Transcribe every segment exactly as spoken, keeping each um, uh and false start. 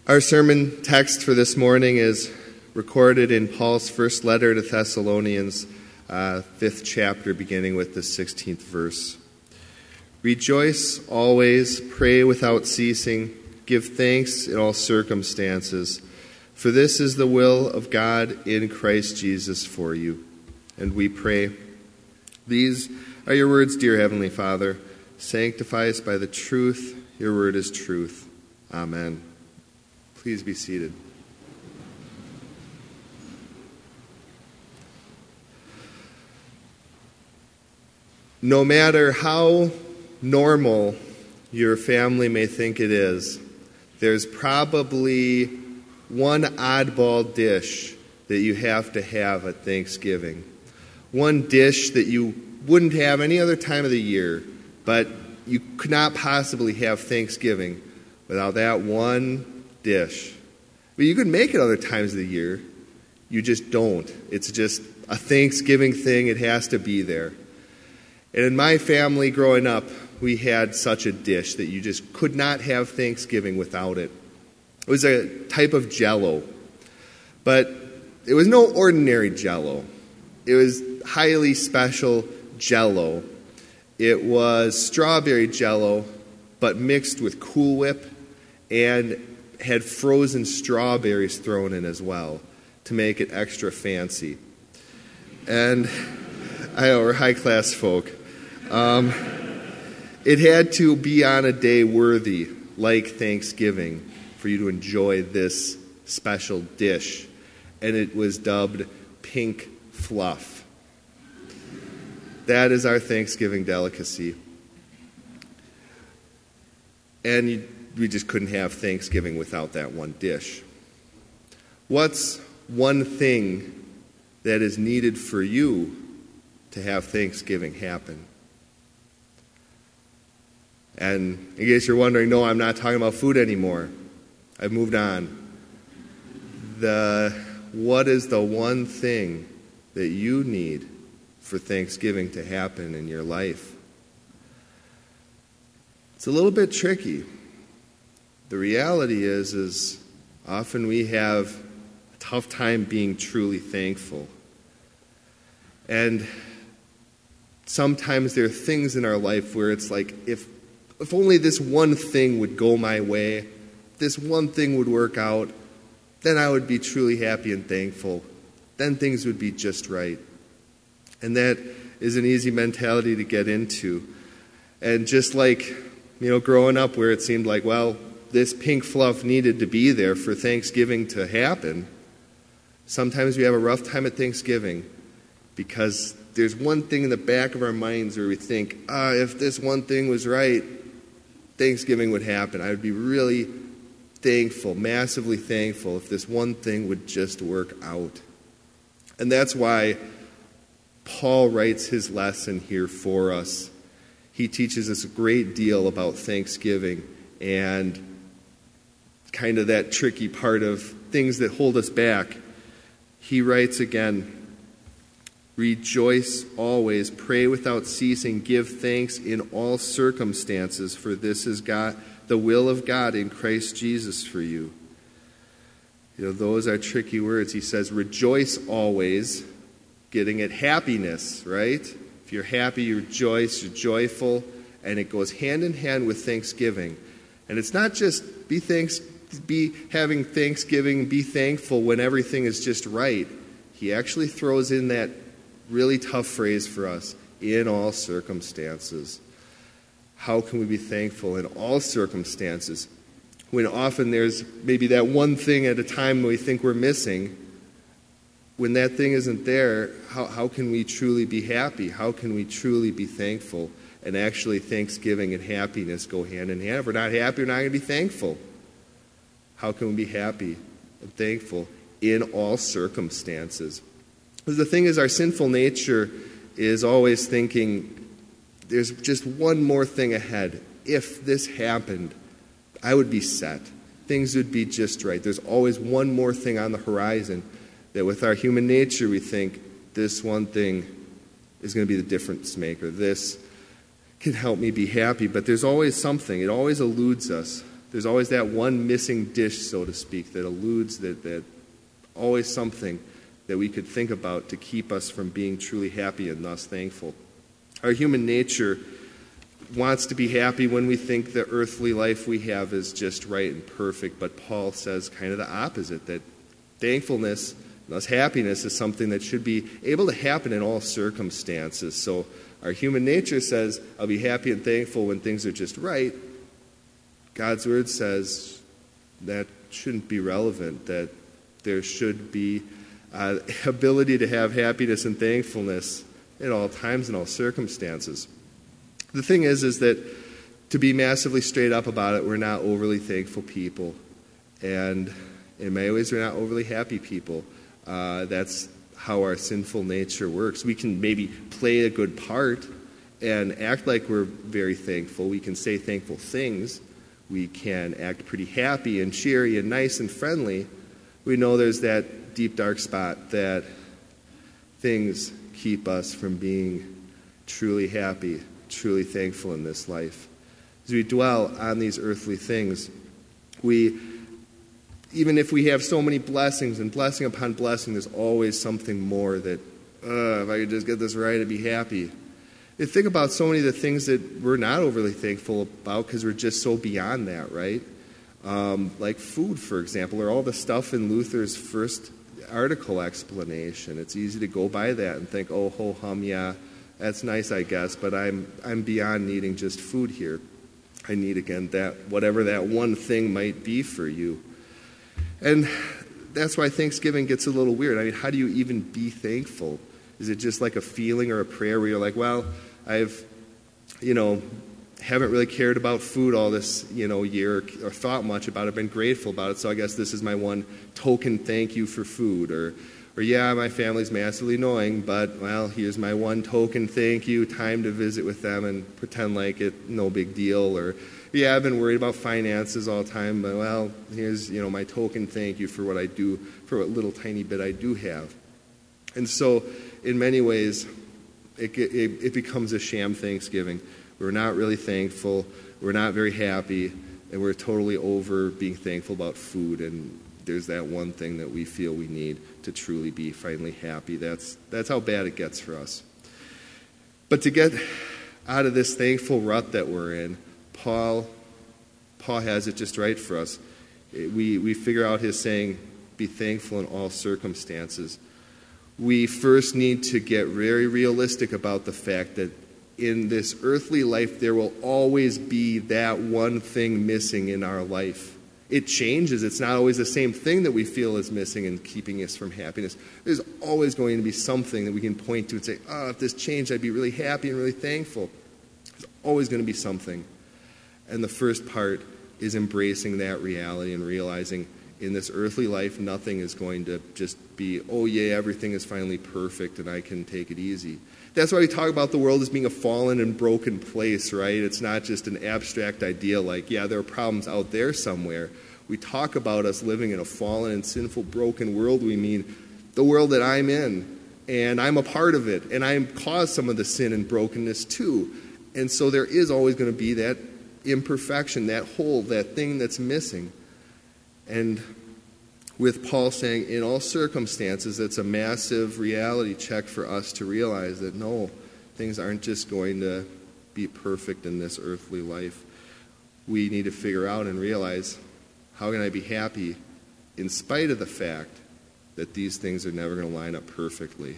Our sermon text for this morning is recorded in Paul's first letter to Thessalonians, uh, fifth chapter, beginning with the sixteenth verse. Rejoice always, pray without ceasing, give thanks in all circumstances, for this is the will of God in Christ Jesus for you. And we pray, these are your words, dear Heavenly Father. Sanctify us by the truth. Your word is truth. Amen. Please be seated. No matter how normal your family may think it is, there's probably one oddball dish that you have to have at Thanksgiving. One dish that you wouldn't have any other time of the year, but you could not possibly have Thanksgiving without that one dish. But you could make it other times of the year. You just don't. It's just a Thanksgiving thing. It has to be there. And in my family growing up, we had such a dish that you just could not have Thanksgiving without it. It was a type of Jell-O. But it was no ordinary Jell-O. It was highly special Jell-O. It was strawberry Jell-O, but mixed with Cool Whip and had frozen strawberries thrown in as well to make it extra fancy. And I know we're high-class folk. Um, it had to be on a day worthy, like Thanksgiving, for you to enjoy this special dish. And it was dubbed pink fluff. That is our Thanksgiving delicacy. And you, we just couldn't have Thanksgiving without that one dish. What's one thing that is needed for you to have Thanksgiving happen? And in case you're wondering, no, I'm not talking about food anymore. I've moved on. The what is the one thing that you need for Thanksgiving to happen in your life? It's a little bit tricky. The reality is, is often we have a tough time being truly thankful. And sometimes there are things in our life where it's like, if if only this one thing would go my way, this one thing would work out, then I would be truly happy and thankful. Then things would be just right. And that is an easy mentality to get into. And just like, you know, growing up where it seemed like, well, this pink fluff needed to be there for Thanksgiving to happen, sometimes we have a rough time at Thanksgiving because there's one thing in the back of our minds where we think, ah, if this one thing was right, Thanksgiving would happen. I would be really thankful, massively thankful if this one thing would just work out. And that's why Paul writes his lesson here for us. He teaches us a great deal about Thanksgiving and kind of that tricky part of things that hold us back. He writes again, rejoice always, pray without ceasing, give thanks in all circumstances, for this is God, the will of God in Christ Jesus for you. You know, those are tricky words. He says, rejoice always, getting at happiness, right? If you're happy, you rejoice, you're joyful, and it goes hand in hand with thanksgiving. And it's not just be thanks, be having thanksgiving, be thankful when everything is just right. He actually throws in that really tough phrase for us, in all circumstances. How can we be thankful in all circumstances when often there's maybe that one thing at a time we think we're missing? When that thing isn't there, how, how can we truly be happy? How can we truly be thankful? And actually, thanksgiving and happiness go hand in hand. If we're not happy, we're not going to be thankful. How can we be happy and thankful in all circumstances? Because the thing is, our sinful nature is always thinking, there's just one more thing ahead. If this happened, I would be set. Things would be just right. There's always one more thing on the horizon that with our human nature we think, this one thing is going to be the difference maker. This can help me be happy. But there's always something. It always eludes us. There's always that one missing dish, so to speak, that eludes, that, that always something that we could think about to keep us from being truly happy and thus thankful. Our human nature wants to be happy when we think the earthly life we have is just right and perfect, but Paul says kind of the opposite, that thankfulness, thus happiness, is something that should be able to happen in all circumstances. So our human nature says, I'll be happy and thankful when things are just right. God's word says that shouldn't be relevant, that there should be uh, ability to have happiness and thankfulness at all times and all circumstances. The thing is, is that to be massively straight up about it, we're not overly thankful people. And in many ways, we're not overly happy people. Uh, that's how our sinful nature works. We can maybe play a good part and act like we're very thankful. We can say thankful things. We can act pretty happy and cheery and nice and friendly. We know there's that deep, dark spot that things keep us from being truly happy, truly thankful in this life. As we dwell on these earthly things, we, even if we have so many blessings and blessing upon blessing, there's always something more that, uh, if I could just get this right, I'd be happy. You think about so many of the things that we're not overly thankful about because we're just so beyond that, right? Um, like food, for example, or all the stuff in Luther's first article explanation. It's easy to go by that and think, oh, ho hum, yeah, that's nice, I guess, but I'm I'm beyond needing just food here. I need, again, that whatever that one thing might be for you. And that's why Thanksgiving gets a little weird. I mean, how do you even be thankful? Is it just like a feeling or a prayer where you're like, well, I've, you know, haven't really cared about food all this, you know, year or thought much about it, been grateful about it, so I guess this is my one token thank you for food. Or, or yeah, my family's massively annoying, but, well, here's my one token thank you, time to visit with them and pretend like it, no big deal. Or, yeah, I've been worried about finances all the time, but, well, here's, you know, my token thank you for what I do, for what little tiny bit I do have. And so, in many ways, it, it, it becomes a sham Thanksgiving. We're not really thankful, we're not very happy, and we're totally over being thankful about food, and there's that one thing that we feel we need to truly be finally happy. That's, that's how bad it gets for us. But to get out of this thankful rut that we're in, Paul, Paul has it just right for us. We, we figure out his saying, be thankful in all circumstances. We first need to get very realistic about the fact that in this earthly life, there will always be that one thing missing in our life. It changes. It's not always the same thing that we feel is missing and keeping us from happiness. There's always going to be something that we can point to and say, oh, if this changed, I'd be really happy and really thankful. There's always going to be something. And the first part is embracing that reality and realizing in this earthly life, nothing is going to just be, oh yeah, everything is finally perfect and I can take it easy. That's why we talk about the world as being a fallen and broken place, right? It's not just an abstract idea like, yeah, there are problems out there somewhere. We talk about us living in a fallen and sinful, broken world. We mean the world that I'm in, and I'm a part of it, and I caused some of the sin and brokenness too. And so there is always going to be that imperfection, that hole, that thing that's missing. And with Paul saying, in all circumstances, it's a massive reality check for us to realize that, no, things aren't just going to be perfect in this earthly life. We need to figure out and realize, how can I be happy in spite of the fact that these things are never going to line up perfectly?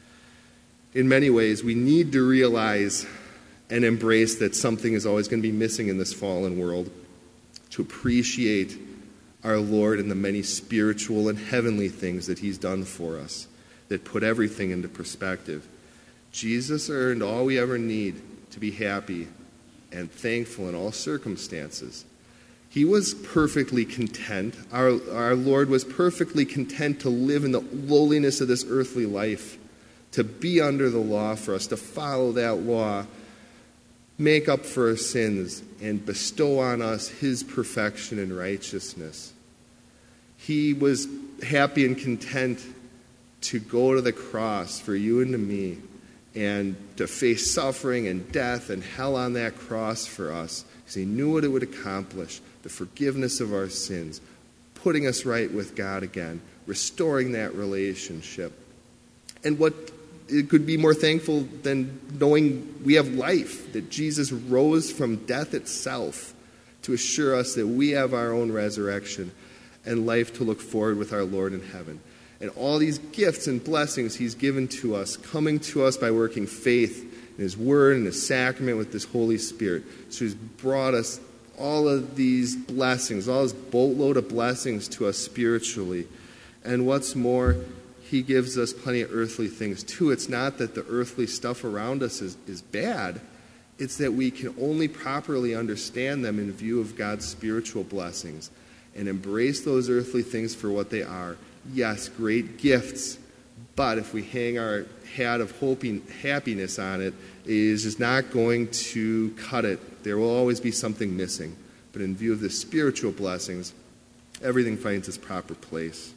In many ways, we need to realize and embrace that something is always going to be missing in this fallen world, to appreciate our Lord and the many spiritual and heavenly things that he's done for us that put everything into perspective. Jesus earned all we ever need to be happy and thankful in all circumstances. He was perfectly content. Our, our Lord was perfectly content to live in the lowliness of this earthly life, to be under the law for us, to follow that law, make up for our sins, and bestow on us his perfection and righteousness. He was happy and content to go to the cross for you and to me, and to face suffering and death and hell on that cross for us. because he knew what it would accomplish, the forgiveness of our sins, putting us right with God again, restoring that relationship. And what it could be more thankful than knowing we have life, that Jesus rose from death itself to assure us that we have our own resurrection and life to look forward with our Lord in heaven. And all these gifts and blessings he's given to us, coming to us by working faith in his word and his sacrament with this Holy Spirit. So he's brought us all of these blessings, all this boatload of blessings to us spiritually. And what's more, he gives us plenty of earthly things too. It's not that the earthly stuff around us is, is bad. It's that we can only properly understand them in view of God's spiritual blessings and embrace those earthly things for what they are. Yes, great gifts, but if we hang our hat of hoping, happiness on it, it is just not going to cut it. There will always be something missing. But in view of the spiritual blessings, everything finds its proper place.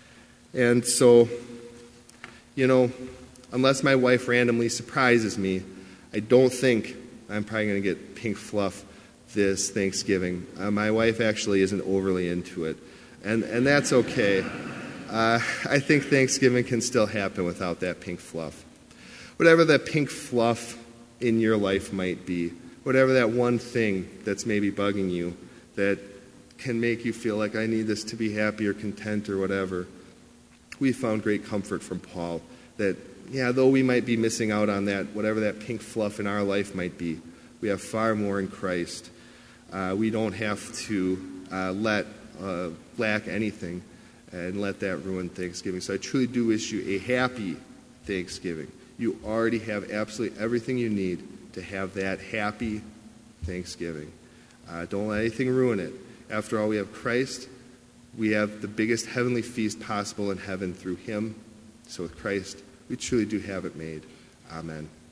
And so, you know, unless my wife randomly surprises me, I don't think I'm probably going to get pink fluff this Thanksgiving. Uh, my wife actually isn't overly into it, and, and that's okay. Uh, I think Thanksgiving can still happen without that pink fluff. Whatever that pink fluff in your life might be, whatever that one thing that's maybe bugging you that can make you feel like I need this to be happy or content or whatever, we found great comfort from Paul that, yeah, though we might be missing out on that, whatever that pink fluff in our life might be, we have far more in Christ. Uh, we don't have to uh, let uh, lack anything and let that ruin Thanksgiving. So I truly do wish you a happy Thanksgiving. You already have absolutely everything you need to have that happy Thanksgiving. Uh, don't let anything ruin it. After all, we have Christ. We have the biggest heavenly feast possible in heaven through him. So with Christ, we truly do have it made. Amen.